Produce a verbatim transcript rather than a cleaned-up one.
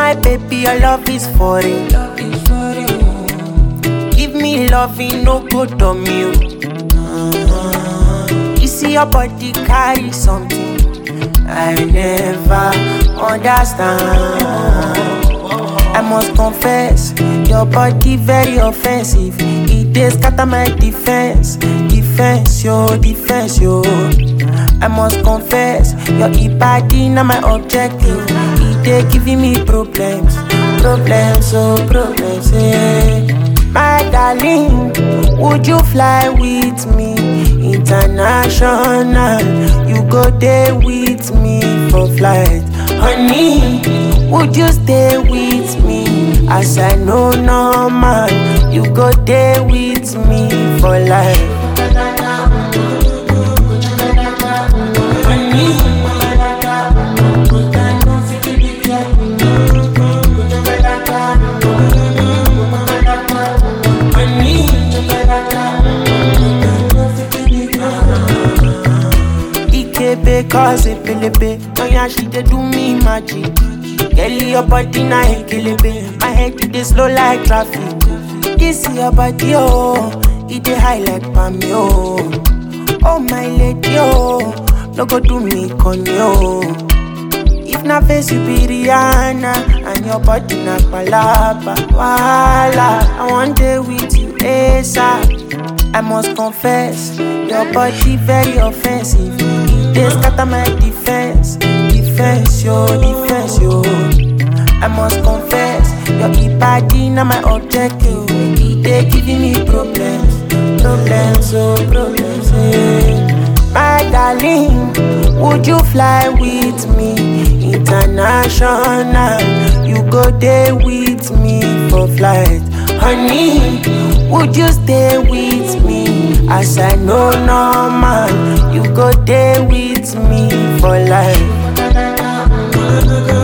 my baby, your love is for it. Give me loving, no good on you. You see your body carry something I never understand. I must confess, your body very offensive. It dey scatter my defense, defense, yo, defense, yo. I must confess, your body not my objective. It dey giving me problems, problems, oh problems, yeah. My darling, would you fly with me international? You go there with me for flight, honey. Would you stay with me as I know normal? You go there with me for life, honey. Because it pelebe, oh yeah, she dey do me magic. Girl, your body na ekelebe, my head it dey slow like traffic. This your body, oh, it dey high like palm, oh. Oh my lady, oh, no go do me conyo. If na face you be Rihanna, and your body na palapa, wala. I want day with you, ASAP. I must confess, your body very offensive. They scatter my defense, defense, yo, defense, yo. I must confess, your body not my objective. They giving me problems, problems, oh, problems, yeah. My darling, would you fly with me international? You go there with me for flight, honey. Would you stay with me as I know normal? You go there with me for life.